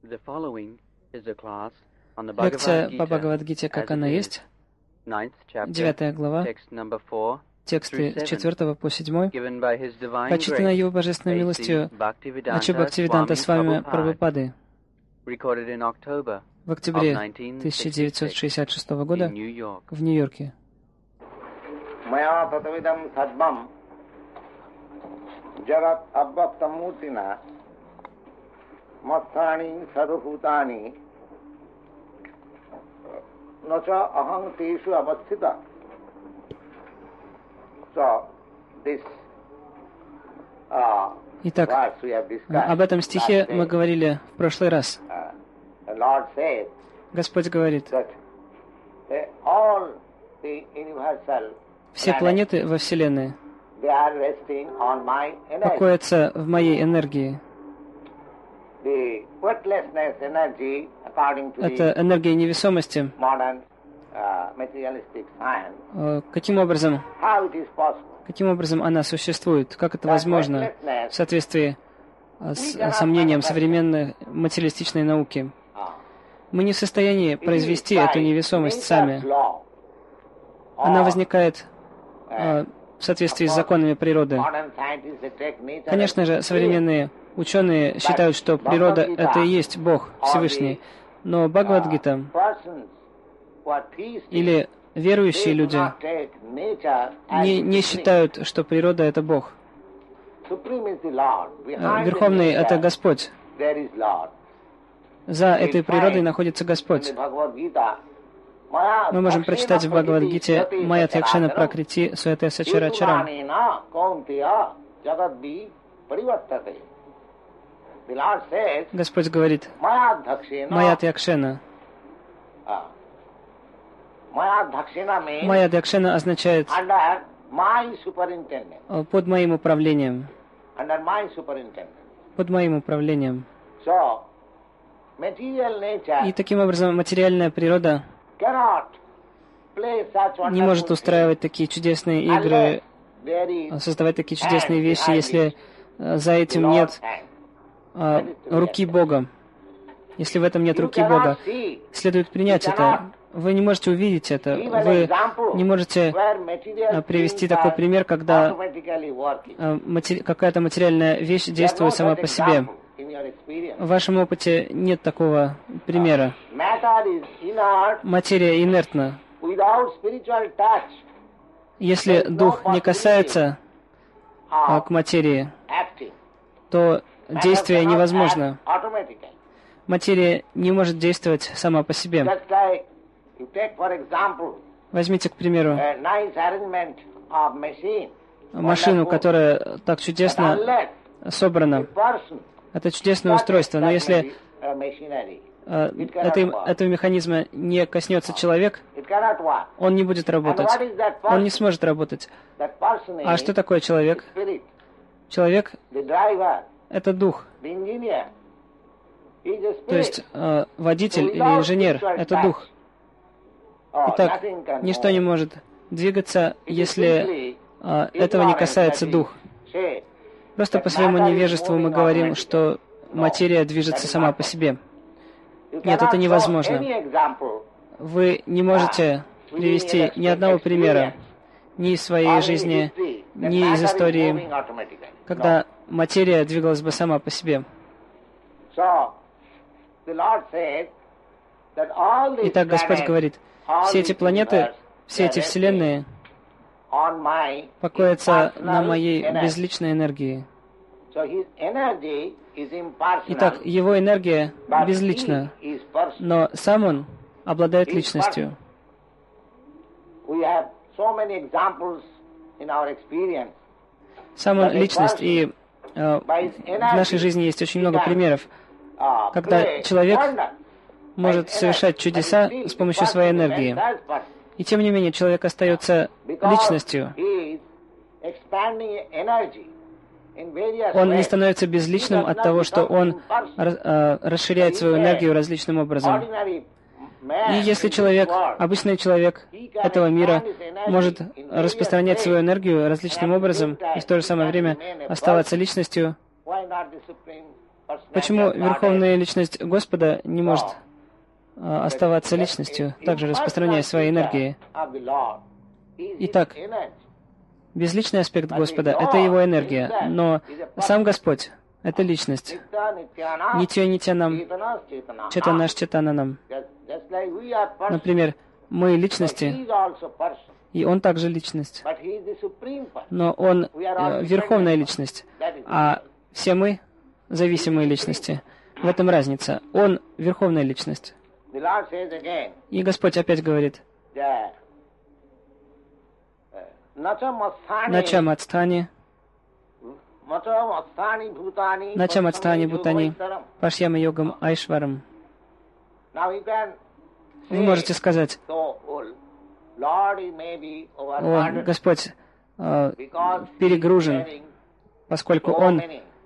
Лекция по Бхагавад-гите, как она есть, 9 глава, тексты с 4 по 7, прочитана Его Божественной милостью Ачи Бхактивиданта Свами Прабхупады в октябре 1966 года в Нью-Йорке. Итак, об этом стихе мы говорили в прошлый раз. Господь говорит, все планеты во Вселенной покоятся в моей энергии. Это энергия невесомости. Каким образом она существует? Как это возможно в соответствии с сомнением современной материалистичной науки? Мы не в состоянии произвести эту невесомость сами. Она возникает в соответствии с законами природы. Конечно же, современные ученые считают, что природа — это и есть Бог Всевышний. Но Бхагавад-гита или верующие люди не считают, что природа — это Бог. Верховный — это Господь. За этой природой находится Господь. Мы можем прочитать в Бхагавад-гите «Майят Якшена Пракрити Суэте Сачарачарам». Господь говорит, «Майят Якшена». Майят Якшена означает «под моим управлением». Под моим управлением. И таким образом материальная природа не может устраивать такие чудесные игры, создавать такие чудесные вещи, если за этим нет руки Бога. Если в этом нет руки Бога, следует принять это. Вы не можете увидеть это. Вы не можете привести такой пример, когда какая-то материальная вещь действует сама по себе. В вашем опыте нет такого примера. Материя инертна. Если дух не касается к материи, то действие невозможно. Материя не может действовать сама по себе. Возьмите, к примеру, машину, которая так чудесно собрана. Это чудесное устройство, но если этого механизма не коснется человек, он не будет работать. Он не сможет работать. А что такое человек? Человек — это дух. То есть водитель или инженер — это дух. Итак, ничто не может двигаться, если этого не касается дух. Просто по своему невежеству мы говорим, что материя движется сама по себе. Нет, это невозможно. Вы не можете привести ни одного примера, ни из своей жизни, ни из истории, когда материя двигалась бы сама по себе. Итак, Господь говорит, все эти планеты, все эти вселенные покоятся на моей безличной энергии. Итак, его энергия безлична, но сам он обладает личностью. Сам он личность, и в нашей жизни есть очень много примеров, когда человек может совершать чудеса с помощью своей энергии. И тем не менее, человек остается личностью. Он не становится безличным от того, что он расширяет свою энергию различным образом. И если человек, обычный человек этого мира, может распространять свою энергию различным образом и в то же самое время оставаться личностью, Почему Верховная Личность Господа не может оставаться личностью, также распространяя свои энергии? Итак, безличный аспект Господа — это Его энергия, но сам Господь — это личность. Нитья Нитянам, Четанаш Четананам. Например, мы личности, и Он также личность. Но Он верховная личность, а все мы зависимые личности. В этом разница. Он верховная личность. И Господь опять говорит: Начам Ацтани, Начам Ацтани Бутани, Пашьяма Йогам Айшварам. Вы можете сказать: о, Господь перегружен, поскольку Он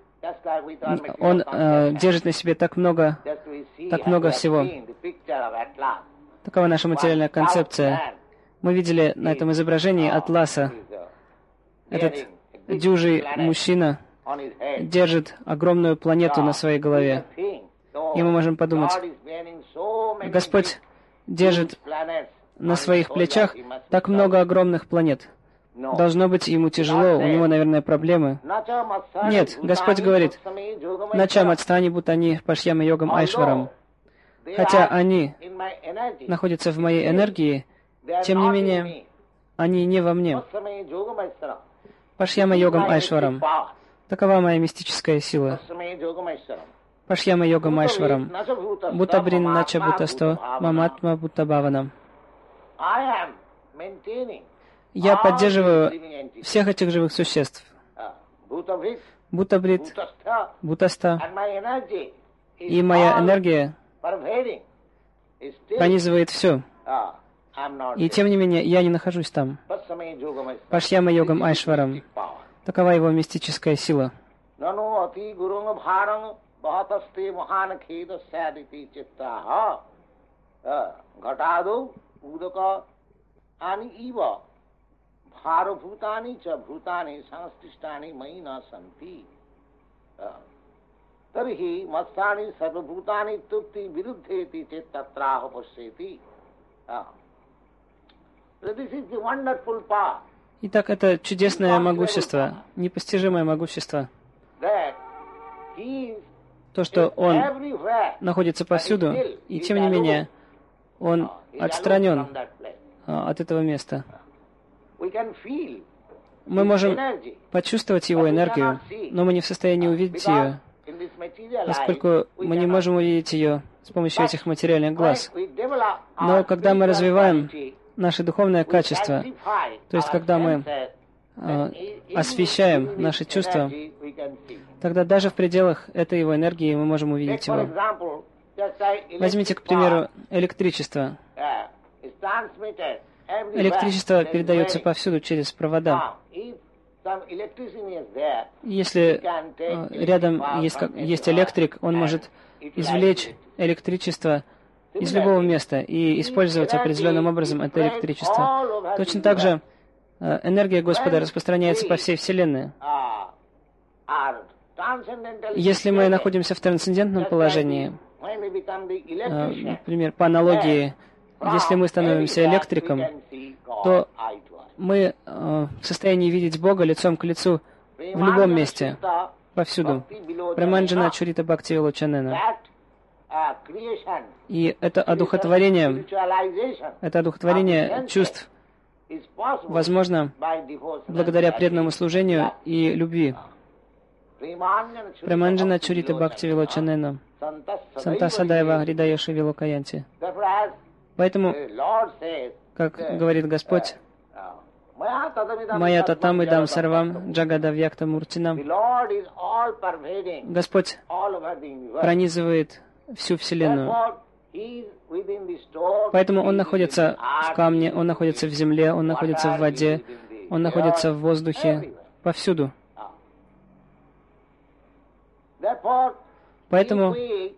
держит на себе так много всего. Такова наша материальная концепция. Мы видели на этом изображении Атласа. Этот дюжий мужчина держит огромную планету на своей голове. И мы можем подумать: Господь держит на своих плечах так много огромных планет. Должно быть, ему тяжело, у него, наверное, проблемы. Нет, Господь говорит: Начам Ацтани Бутани Пашьяма Йогам Айшварам. Хотя они находятся в моей энергии, тем не менее, они не во мне. Пашьяма Йогам Айшварам. Такова моя мистическая сила. Пашьяма Йогам Айшварам. Бутабрин Нача Бутасто Маматма Бутабаванам. Я поддерживаю всех этих живых существ. Бутабрит, Бутаста. И моя энергия пронизывает все. И тем не менее, я не нахожусь там. Пашьяма Йогам Айшварам. Такова его мистическая сила. Итак, это чудесное могущество, непостижимое могущество. То, что Он находится повсюду, и тем не менее, Он отстранен от этого места. Мы можем почувствовать Его энергию, но мы не в состоянии увидеть ее, поскольку мы не можем увидеть ее с помощью этих материальных глаз. Но когда мы развиваем наше духовное качество, то есть когда мы освещаем наши чувства, тогда даже в пределах этой Его энергии мы можем увидеть Его. Возьмите, к примеру, электричество. Электричество передается повсюду через провода. Если рядом есть электрик, он может извлечь электричество из любого места и использовать определенным образом это электричество. Точно так же энергия Господа распространяется по всей Вселенной. Если мы находимся в трансцендентном положении, например, по аналогии, если мы становимся электриком, то мы в состоянии видеть Бога лицом к лицу в любом месте, повсюду. Праманджана Чурита Бхакти Вилочанена. И это одухотворение чувств возможно благодаря преданному служению и любви. Праманджана Чурита Бхакти Вилочанена. Санта Садайва Хридаяши Вилокаянти. Поэтому, как говорит Господь, «Майя татам идам сарвам джагада вьякта муртинам». Господь пронизывает всю Вселенную. Поэтому Он находится в камне, Он находится в земле, Он находится в воде, Он находится в воздухе, повсюду. Поэтому,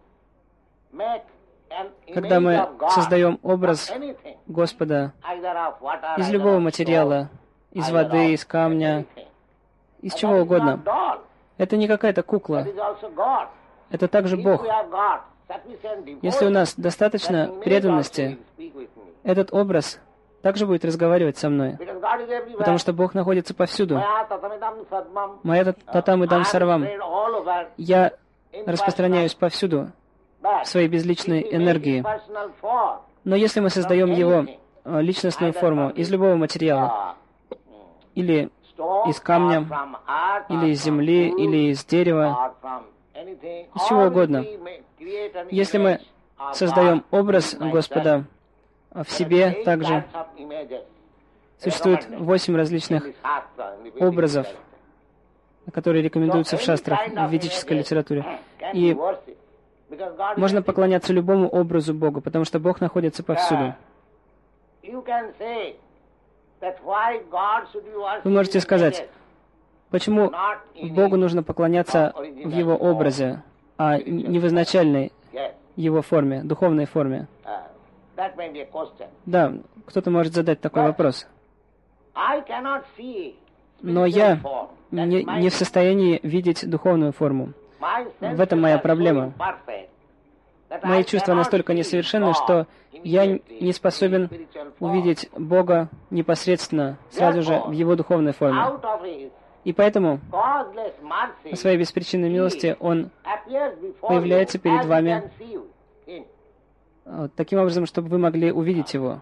когда мы создаем образ Господа из любого материала, из воды, из камня, из чего угодно, это не какая-то кукла. это также Бог. Если у нас достаточно преданности, этот образ также будет разговаривать со мной, потому что Бог находится повсюду. Мая татам идам сарвам. Я распространяюсь повсюду в своей безличной энергии. Но если мы создаем его личностную форму из любого материала, или из камня, или из земли, или из дерева, из чего угодно, если мы создаем образ Господа в себе, также существует 8 различных образов, которые рекомендуются в шастрах, в ведической литературе. И можно поклоняться любому образу Бога, потому что Бог находится повсюду. Вы можете сказать, почему Богу нужно поклоняться в Его образе, а не в изначальной Его форме, духовной форме? Да, кто-то может задать такой вопрос. Но я не в состоянии видеть духовную форму. В этом моя проблема. Мои чувства настолько несовершенны, что я не способен увидеть Бога непосредственно, сразу же в Его духовной форме. И поэтому, по своей беспричинной милости, Он появляется перед вами таким образом, чтобы вы могли увидеть Его.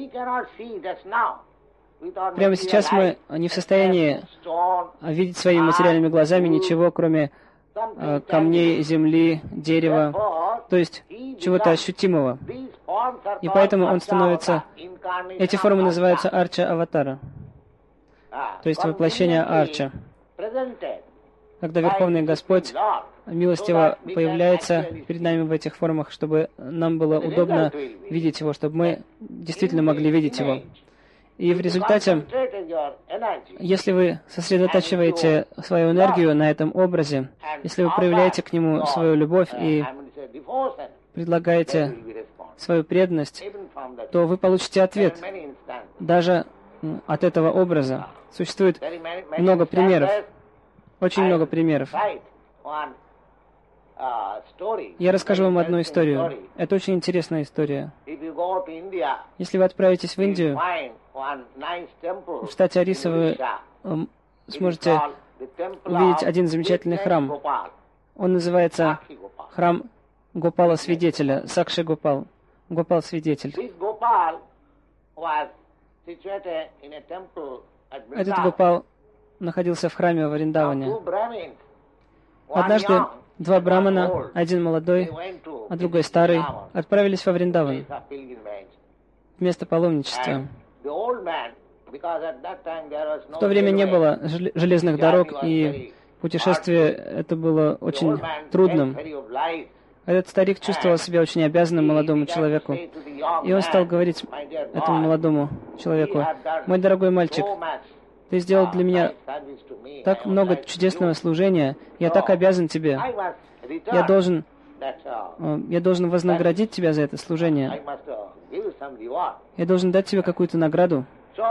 Прямо сейчас мы не в состоянии видеть своими материальными глазами ничего, кроме камней, земли, дерева, то есть чего-то ощутимого. И поэтому он становится... Эти формы называются арча аватара, то есть воплощение арча. Когда Верховный Господь милостиво появляется перед нами в этих формах, чтобы нам было удобно видеть Его, чтобы мы действительно могли видеть Его. И в результате, если вы сосредотачиваете свою энергию на этом образе, если вы проявляете к нему свою любовь и предлагаете свою преданность, то вы получите ответ даже от этого образа. Существует много примеров, очень много примеров. Я расскажу вам одну историю. Это очень интересная история. Если вы отправитесь в Индию, в штате Ориса, вы сможете увидеть один замечательный храм. Он называется храм Гопала Свидетеля, Сакши Гопал, Гопал Свидетель. Этот Гопал находился в храме в Вриндаване. Однажды два брамана, один молодой, а другой старый, отправились во Вриндаван, место паломничества. В то время не было железных дорог, и путешествие это было очень трудным. Этот старик чувствовал себя очень обязанным молодому человеку. И он стал говорить этому молодому человеку: «Мой дорогой мальчик, ты сделал для меня так много чудесного служения, я так обязан тебе. Я должен вознаградить тебя за это служение. Я должен дать тебе какую-то награду».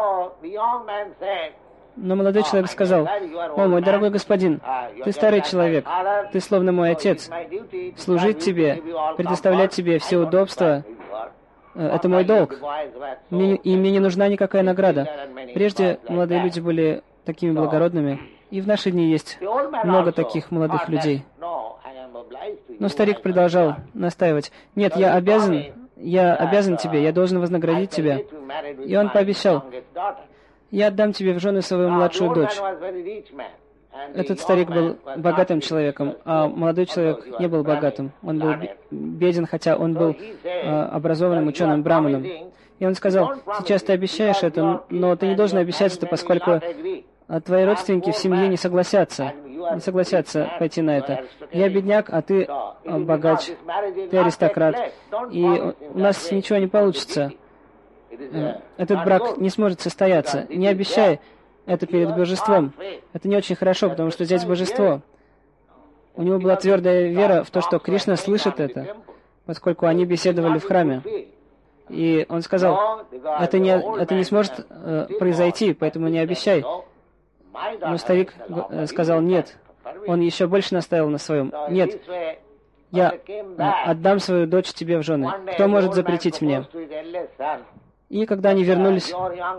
Но молодой человек сказал: «О, мой дорогой господин, ты старый человек, ты словно мой отец. Служить тебе, предоставлять тебе все удобства — это мой долг. И мне не нужна никакая награда». Прежде молодые люди были такими благородными, и в наши дни есть много таких молодых людей. Но старик продолжал настаивать: «Нет, я обязан тебе, я должен вознаградить тебя». И он пообещал: «Я отдам тебе в жены свою младшую дочь». Этот старик был богатым человеком, а молодой человек не был богатым. Он был беден, хотя он был образованным ученым браманом. И он сказал: «Сейчас ты обещаешь это, но ты не должен обещать это, поскольку твои родственники в семье не согласятся пойти на это. Я бедняк, а ты богач, ты аристократ, и у нас ничего не получится. Этот брак не сможет состояться. Не обещай это перед божеством. Это не очень хорошо, потому что здесь божество». У него была твердая вера в то, что Кришна слышит это, поскольку они беседовали в храме. И он сказал: это не сможет произойти, поэтому не обещай. Но старик сказал: «Нет». Он еще больше настаивал на своем: «Нет, я отдам свою дочь тебе в жены. Кто может запретить мне? И когда они вернулись,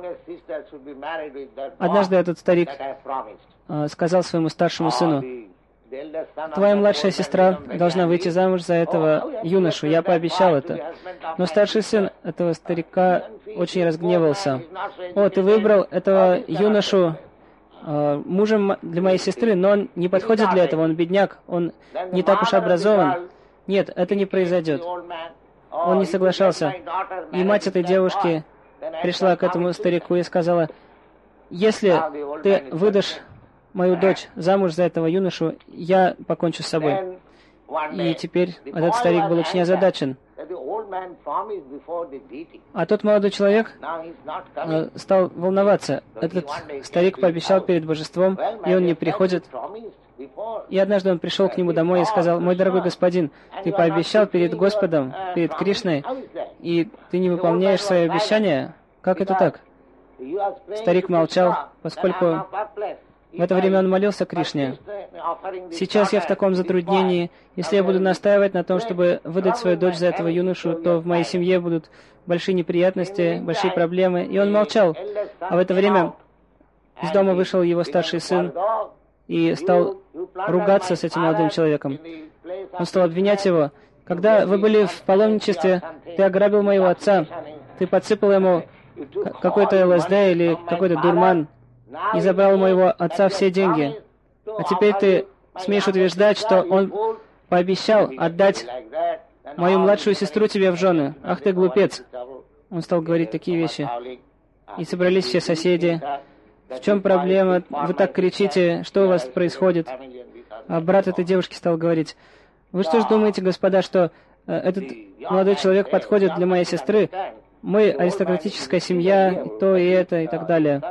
однажды этот старик сказал своему старшему сыну: «Твоя младшая сестра должна выйти замуж за этого юношу, я пообещал это». Но старший сын этого старика очень разгневался. «О, ты выбрал этого юношу мужем для моей сестры, но он не подходит для этого, он бедняк, он не так уж образован. Нет, это не произойдет». Он не соглашался. И мать этой девушки пришла к этому старику и сказала: «Если ты выдашь мою дочь замуж за этого юношу, я покончу с собой». И теперь этот старик был очень озадачен. А тот молодой человек стал волноваться. Этот старик пообещал перед божеством, и он не приходит. И однажды он пришел к нему домой и сказал: «Мой дорогой господин, ты пообещал перед Господом, перед Кришной, и ты не выполняешь свои обещания? Как это так?» Старик молчал, поскольку в это время он молился Кришне. «Сейчас я в таком затруднении. Если я буду настаивать на том, чтобы выдать свою дочь за этого юношу, то в моей семье будут большие неприятности, большие проблемы». И он молчал. А в это время из дома вышел его старший сын и стал ругаться с этим молодым человеком. Он стал обвинять его: «Когда вы были в паломничестве, ты ограбил моего отца, ты подсыпал ему какой-то ЛСД или какой-то дурман и забрал у моего отца все деньги. А теперь ты смеешь утверждать, что он пообещал отдать мою младшую сестру тебе в жены. Ах ты глупец!» Он стал говорить такие вещи. И собрались все соседи. «В чем проблема? Вы так кричите, что у вас происходит?» А брат этой девушки стал говорить: «Вы что ж думаете, господа, что этот молодой человек подходит для моей сестры? Мы аристократическая семья, и то, и это, и так далее».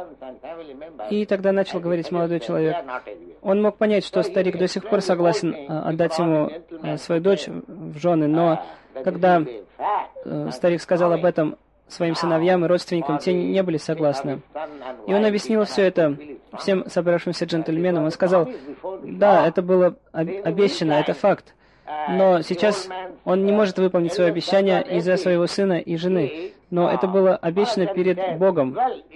И тогда начал говорить молодой человек. Он мог понять, что старик до сих пор согласен отдать ему свою дочь в жены, но когда старик сказал об этом своим сыновьям и родственникам, те не были согласны. И он объяснил все это всем собравшимся джентльменам. Он сказал: «Да, это было обещано, это факт. Но сейчас он не может выполнить свое обещание из-за своего сына и жены. Но это было обещано перед Богом».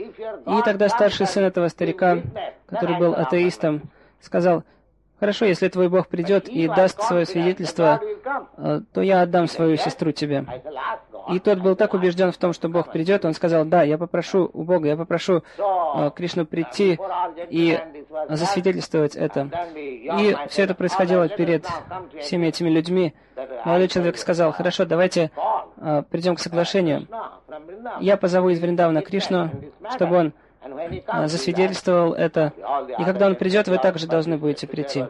И тогда старший сын этого старика, который был атеистом, сказал: «Хорошо, если твой Бог придет и даст свое свидетельство, то я отдам свою сестру тебе». И тот был так убежден в том, что Бог придет, он сказал: «Да, я попрошу у Бога, я попрошу Кришну прийти и засвидетельствовать это». И все это происходило перед всеми этими людьми. Молодой человек сказал: «Хорошо, давайте придем к соглашению. Я позову из Вриндавана Кришну, чтобы он засвидетельствовал это. И когда он придет, вы также должны будете прийти».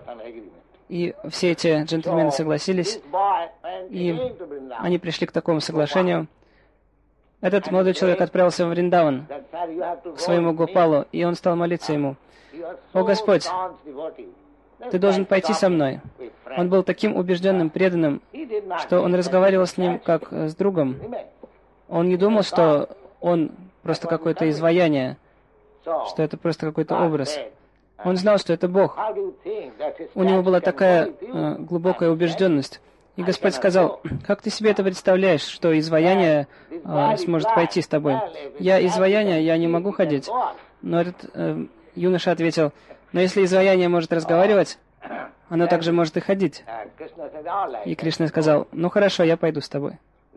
И все эти джентльмены согласились, и они пришли к такому соглашению. Этот молодой человек отправился в Вриндаван к своему Гопалу, и он стал молиться ему: «О Господь, ты должен пойти со мной». Он был таким убежденным, преданным, что он разговаривал с ним как с другом. Он не думал, что он просто какое-то изваяние, что это просто какой-то образ. Он знал, что это Бог. У него была такая глубокая убежденность. И Господь сказал: «Как ты себе это представляешь, что изваяние сможет пойти с тобой? Я изваяние, я не могу ходить». Но этот юноша ответил: «Но если изваяние может разговаривать, оно также может и ходить». И Кришна сказал: «Ну хорошо, я пойду с тобой».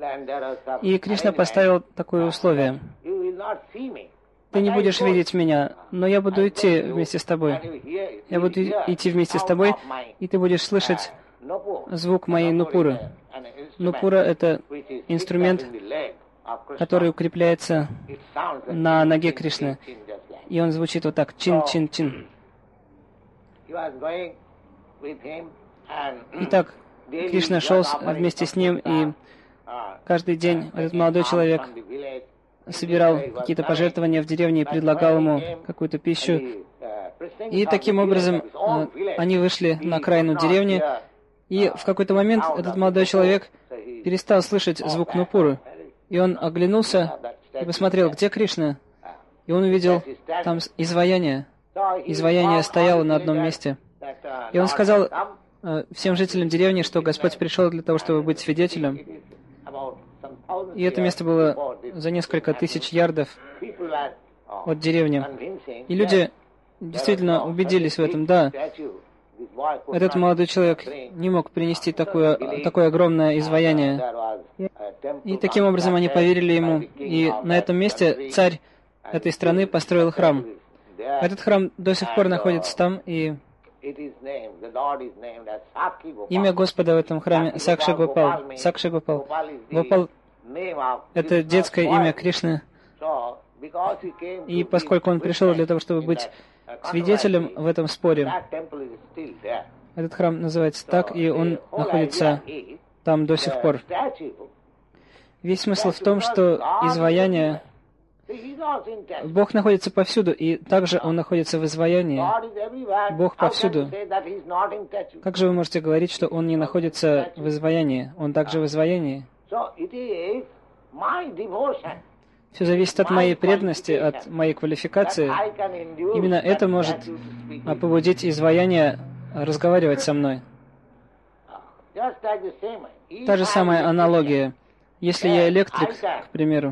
И Кришна поставил такое условие: «Ты не будешь видеть меня, но я буду идти вместе с тобой. Я буду идти вместе с тобой, и ты будешь слышать звук моей нупуры». Нупура — это инструмент, который укрепляется на ноге Кришны. И он звучит вот так: чин-чин-чин. Итак, Кришна шел вместе с ним, и каждый день этот молодой человек собирал какие-то пожертвования в деревне и предлагал ему какую-то пищу. И таким образом они вышли на окраину деревни, и в какой-то момент этот молодой человек перестал слышать звук нупуры. И он оглянулся и посмотрел, где Кришна. И он увидел там изваяние. Изваяние стояло на одном месте. И он сказал: всем жителям деревни, что Господь пришел для того, чтобы быть свидетелем. И это место было за несколько тысяч ярдов от деревни. И люди действительно убедились в этом. Да, этот молодой человек не мог принести такое огромное изваяние. И таким образом они поверили ему. И на этом месте царь этой страны построил храм. Этот храм до сих пор находится там, и имя Господа в этом храме Сакши Гопал. Сакши Гопал. Гопал — это детское имя Кришны. И поскольку он пришел для того, чтобы быть свидетелем в этом споре, этот храм называется так, и он находится там до сих пор. Весь смысл в том, что изваяние... Бог находится повсюду, и также Он находится в изваянии. Бог повсюду. Как же вы можете говорить, что Он не находится в изваянии? Он также в изваянии. Все зависит от моей преданности, от моей квалификации. Именно это может побудить изваяние разговаривать со мной. Та же самая аналогия. Если я электрик, к примеру,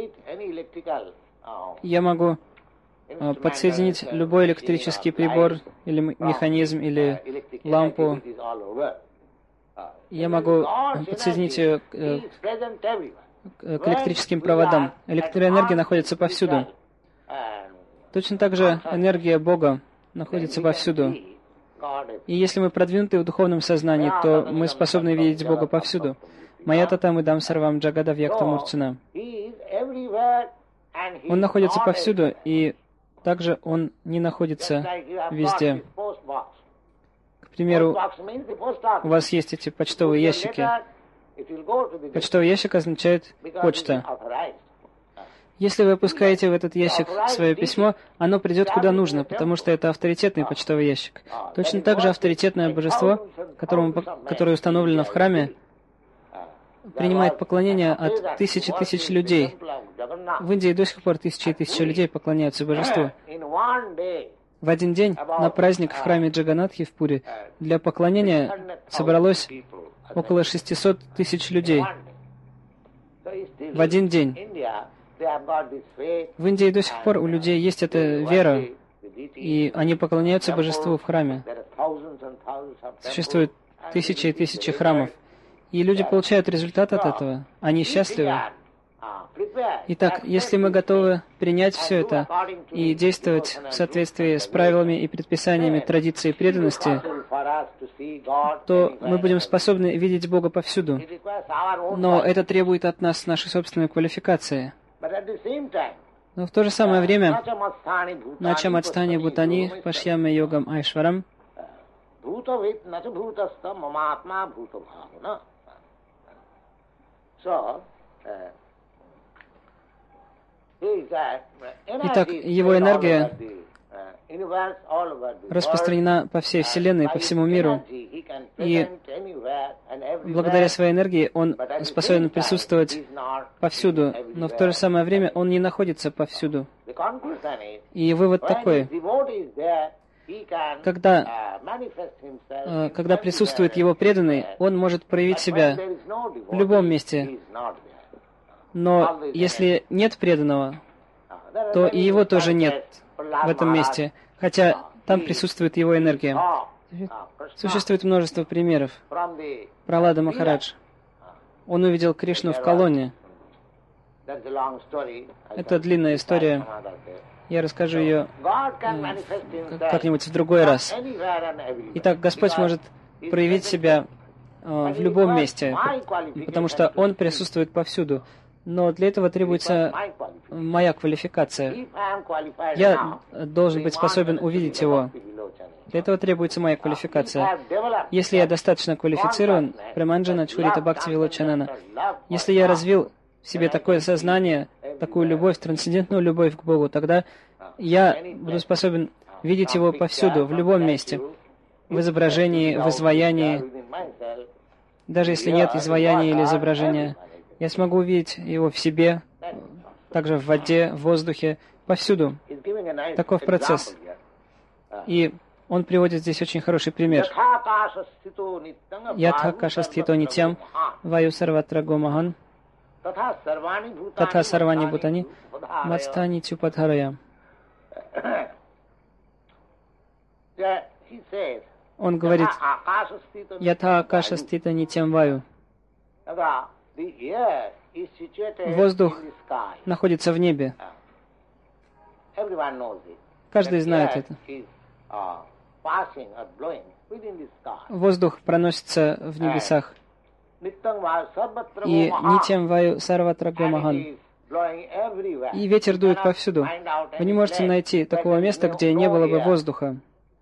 я могу подсоединить любой электрический прибор, или механизм, или лампу. Я могу подсоединить ее к электрическим проводам. Электроэнергия находится повсюду. Точно так же энергия Бога находится повсюду. И если мы продвинуты в духовном сознании, то мы способны видеть Бога повсюду. Майя татам идам сарвам джагада вьякта мурчана. Он находится повсюду, и также Он не находится везде. К примеру, у вас есть эти почтовые ящики. Почтовый ящик означает почта. Если вы опускаете в этот ящик свое письмо, оно придет куда нужно, потому что это авторитетный почтовый ящик. Точно так же авторитетное божество, которое установлено в храме, принимает поклонение от тысяч и тысяч людей. В Индии до сих пор тысячи и тысячи людей поклоняются божеству. В один день на праздник в храме Джаганатхи в Пури для поклонения собралось около 600 тысяч людей. В один день. В Индии до сих пор у людей есть эта вера, и они поклоняются божеству в храме. Существует тысячи и тысячи храмов. И люди получают результат от этого. Они счастливы. Итак, если мы готовы принять все это и действовать в соответствии с правилами и предписаниями традиции преданности, то мы будем способны видеть Бога повсюду. Но это требует от нас нашей собственной квалификации. Но в то же самое время, начам отстани бутани, пашьяме йогам айшварам, итак, его энергия распространена по всей Вселенной, по всему миру. И благодаря своей энергии он способен присутствовать повсюду, но в то же самое время он не находится повсюду. И вывод такой: когда присутствует его преданный, он может проявить себя в любом месте. Но если нет преданного, то и его тоже нет в этом месте, хотя там присутствует его энергия. Существует множество примеров. Пралада Махарадж. Он увидел Кришну в колонне. Это длинная история. Я расскажу ее как-нибудь в другой раз. Итак, Господь может проявить себя в любом месте, потому что Он присутствует повсюду. Но для этого требуется моя квалификация. Я должен быть способен увидеть Его. Для этого требуется моя квалификация. Если я достаточно квалифицирован, Преманджана Чурита Бхакти Вилочанана, если я развил в себе такое сознание, такую любовь, трансцендентную любовь к Богу, тогда я буду способен видеть Его повсюду, в любом месте, в изображении, в изваянии. Даже если нет изваяния или изображения, я смогу увидеть Его в себе, также в воде, в воздухе, повсюду. Таков процесс. И Он приводит здесь очень хороший пример. Ятха стхито нитям ваю сарватра гомахан татха сарвани бутани мацтани чупадхарая. Он говорит, ятха акаша стхита нитям ваю. Воздух находится в небе. Каждый знает это. Воздух проносится в небесах. И нитям ваю сарватра гомахан. И ветер дует повсюду. Вы не можете найти такого места, где не было бы воздуха.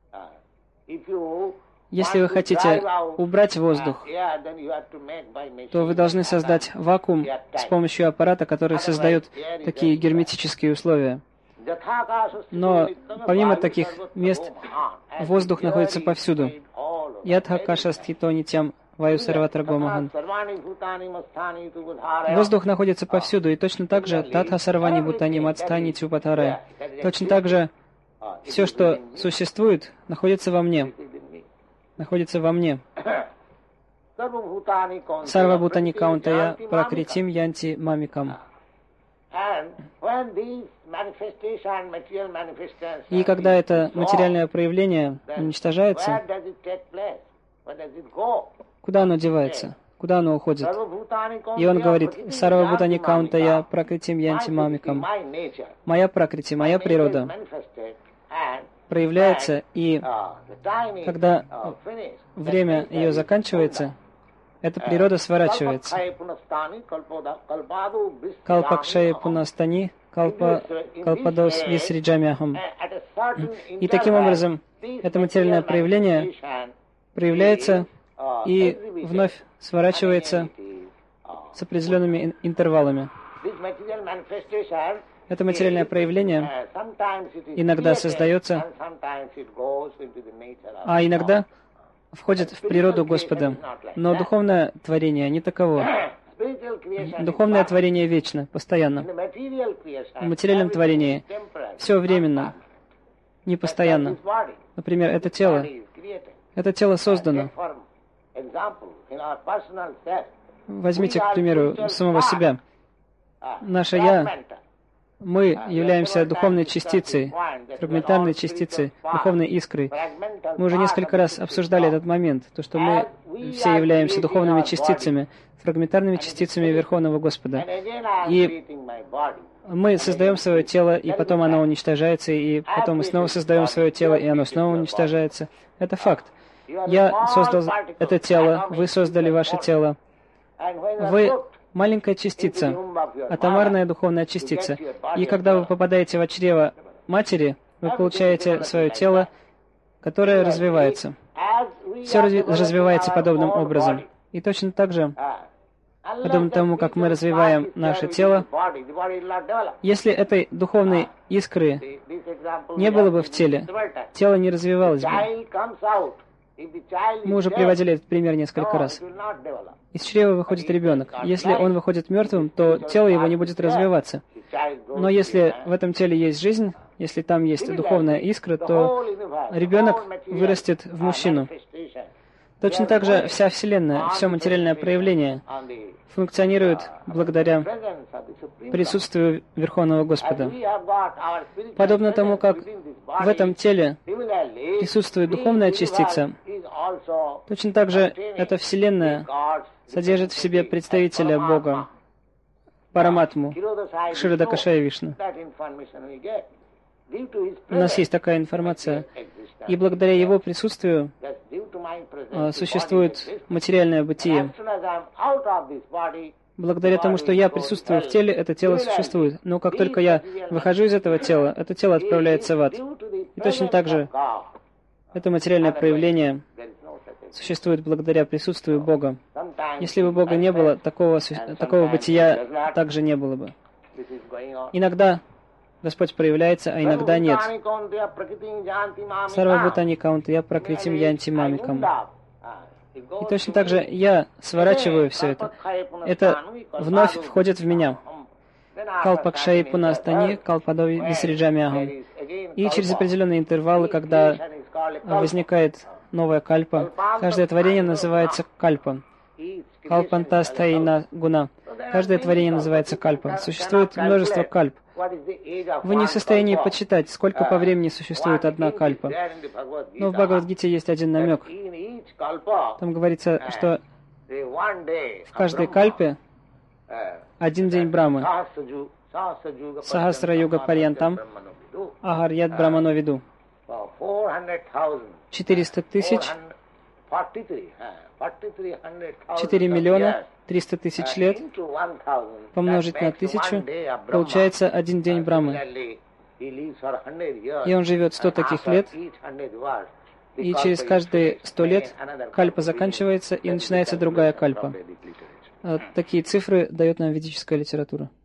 Если вы хотите убрать воздух, то вы должны создать вакуум с помощью аппарата, который создает такие герметические условия. Но помимо таких мест, воздух находится повсюду. Ядха каша стхито нитям ваю сарватра гомахан. Воздух находится повсюду, и точно так же татха сарвани бутани мацтани чупатарая. Точно так же все, что существует, находится во мне. Находится во мне. Сарва бутани каунтая пракритим янти мамикам. И когда это материальное проявление уничтожается, куда оно девается? Куда оно уходит? И он говорит, Сарва бутани каунтая пракритим янти мамикам. Моя пракрити, моя природа проявляется, и когда время ее заканчивается, эта природа сворачивается. Калпакшая пунастани, калпадос висриджамяхам. И таким образом, это материальное проявление проявляется и вновь сворачивается с определенными интервалами. Это материальное проявление иногда создается, а иногда входит в природу Господа. Но духовное творение не таково. Духовное творение вечно, постоянно. В материальном творении все временно, не постоянно. Например, это тело. Это тело создано. Возьмите, к примеру, самого себя. Наше «я», мы являемся духовной частицей, фрагментарной частицей, духовной искрой. Мы уже несколько раз обсуждали этот момент, то, что мы все являемся духовными частицами, фрагментарными частицами Верховного Господа. И мы создаем свое тело, и потом оно уничтожается, и потом мы снова создаем свое тело, и оно снова уничтожается. Это факт. Я создал это тело, вы создали ваше тело. Вы маленькая частица, атомарная духовная частица. И когда вы попадаете в чрево матери, вы получаете свое тело, которое развивается. Все развивается подобным образом. И точно так же, подобно тому, как мы развиваем наше тело, если этой духовной искры не было бы в теле, тело не развивалось бы. Мы уже приводили этот пример несколько раз. Из чрева выходит ребенок. Если он выходит мертвым, то тело его не будет развиваться. Но если в этом теле есть жизнь, если там есть духовная искра, то ребенок вырастет в мужчину. Точно так же вся Вселенная, все материальное проявление функционирует благодаря присутствию Верховного Господа. Подобно тому, как в этом теле присутствует духовная частица, точно так же эта Вселенная содержит в себе представителя Бога, Параматму, Кширадакашая Вишну. У нас есть такая информация, и благодаря его присутствию существует материальное бытие. Благодаря тому, что я присутствую в теле, это тело существует. Но как только я выхожу из этого тела, это тело отправляется в ад. И точно так же это материальное проявление существует благодаря присутствию Бога. Если бы Бога не было, такого бытия также не было бы. Иногда Господь проявляется, а иногда нет. Сарвабхутани каунтая пракритим янти мамикам. И точно так же я сворачиваю все это. Это вновь входит в меня. Калпакшай пунастани, калпадови висриджамяхам. И через определенные интервалы, когда возникает новая кальпа. Каждое творение называется кальпа. Калпантастайна гуна. Каждое творение называется кальпа. Существует множество кальп. Вы не в состоянии подсчитать, сколько по времени существует одна кальпа. Но в Бхагавад-гите есть один намек. Там говорится, что в каждой кальпе один день Брамы. Сахасра юга парьянтам агарьят брамано виду. 400 тысяч, 4 миллиона 300 тысяч лет помножить на 1000, получается один день Брамы. И он живет 100 таких лет, и через каждые 100 лет кальпа заканчивается, и начинается другая кальпа. Такие цифры дает нам ведическая литература.